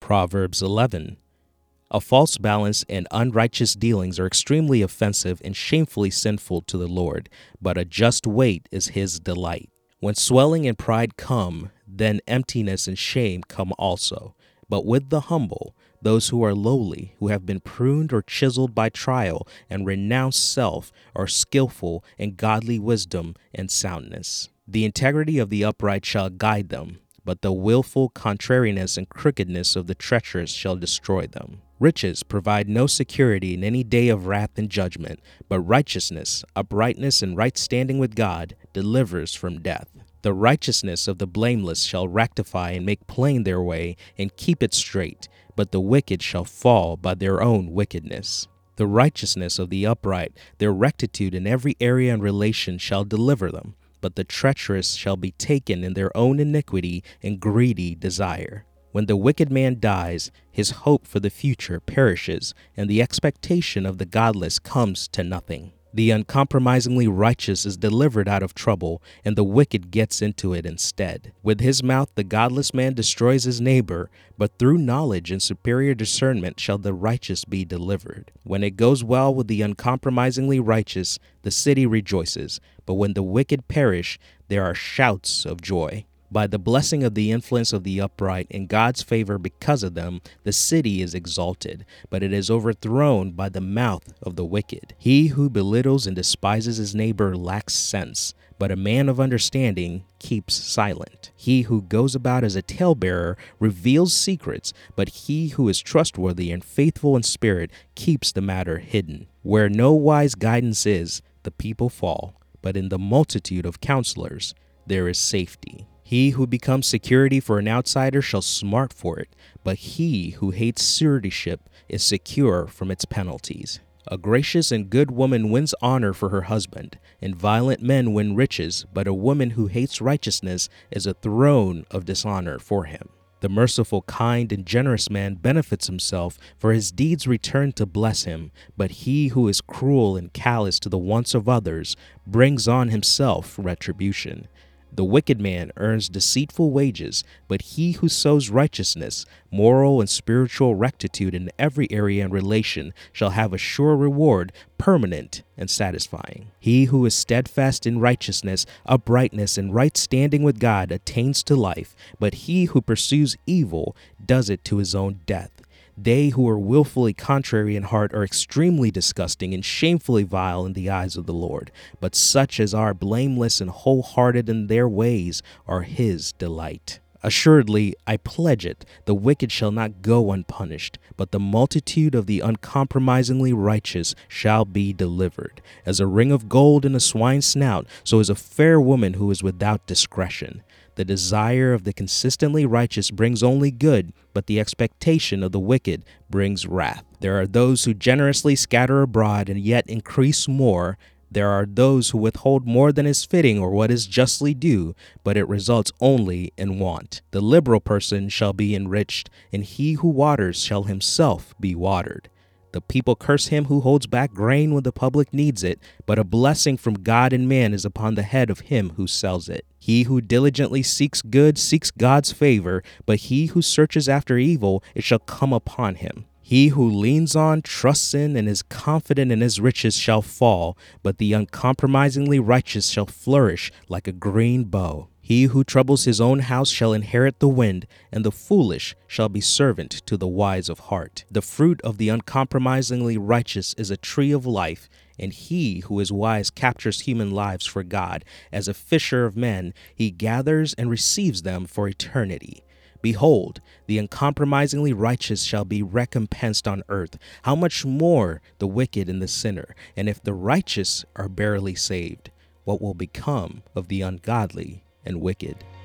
Proverbs 11. A false balance and unrighteous dealings are extremely offensive and shamefully sinful to the Lord, but a just weight is his delight. When swelling and pride come, then emptiness and shame come also. But with the humble, those who are lowly, who have been pruned or chiseled by trial, and renounce self, are skillful in godly wisdom and soundness. The integrity of the upright shall guide them, but the willful contrariness and crookedness of the treacherous shall destroy them. Riches provide no security in any day of wrath and judgment, but righteousness, uprightness, and right standing with God delivers from death. The righteousness of the blameless shall rectify and make plain their way and keep it straight, but the wicked shall fall by their own wickedness. The righteousness of the upright, their rectitude in every area and relation shall deliver them, but the treacherous shall be taken in their own iniquity and greedy desire. When the wicked man dies, his hope for the future perishes, and the expectation of the godless comes to nothing. The uncompromisingly righteous is delivered out of trouble, and the wicked gets into it instead. With his mouth the godless man destroys his neighbor, but through knowledge and superior discernment shall the righteous be delivered. When it goes well with the uncompromisingly righteous, the city rejoices, but when the wicked perish, there are shouts of joy. By the blessing of the influence of the upright and God's favor because of them, the city is exalted, but it is overthrown by the mouth of the wicked. He who belittles and despises his neighbor lacks sense, but a man of understanding keeps silent. He who goes about as a talebearer reveals secrets, but he who is trustworthy and faithful in spirit keeps the matter hidden. Where no wise guidance is, the people fall, but in the multitude of counselors there is safety. He who becomes security for an outsider shall smart for it, but he who hates suretyship is secure from its penalties. A gracious and good woman wins honor for her husband, and violent men win riches, but a woman who hates righteousness is a throne of dishonor for him. The merciful, kind, and generous man benefits himself, for his deeds return to bless him, but he who is cruel and callous to the wants of others brings on himself retribution. The wicked man earns deceitful wages, but he who sows righteousness, moral and spiritual rectitude in every area and relation shall have a sure reward, permanent and satisfying. He who is steadfast in righteousness, uprightness, and right standing with God attains to life, but he who pursues evil does it to his own death. They who are willfully contrary in heart are extremely disgusting and shamefully vile in the eyes of the Lord. But such as are blameless and wholehearted in their ways are his delight. Assuredly, I pledge it, the wicked shall not go unpunished, but the multitude of the uncompromisingly righteous shall be delivered. As a ring of gold in a swine's snout, so is a fair woman who is without discretion. The desire of the consistently righteous brings only good, but the expectation of the wicked brings wrath. There are those who generously scatter abroad and yet increase more. There are those who withhold more than is fitting or what is justly due, but it results only in want. The liberal person shall be enriched, and he who waters shall himself be watered. The people curse him who holds back grain when the public needs it, but a blessing from God and man is upon the head of him who sells it. He who diligently seeks good seeks God's favor, but he who searches after evil, it shall come upon him. He who leans on, trusts in, and is confident in his riches shall fall, but the uncompromisingly righteous shall flourish like a green bow. He who troubles his own house shall inherit the wind, and the foolish shall be servant to the wise of heart. The fruit of the uncompromisingly righteous is a tree of life, and he who is wise captures human lives for God. As a fisher of men, he gathers and receives them for eternity. Behold, the uncompromisingly righteous shall be recompensed on earth. How much more the wicked and the sinner? And if the righteous are barely saved, what will become of the ungodly and wicked?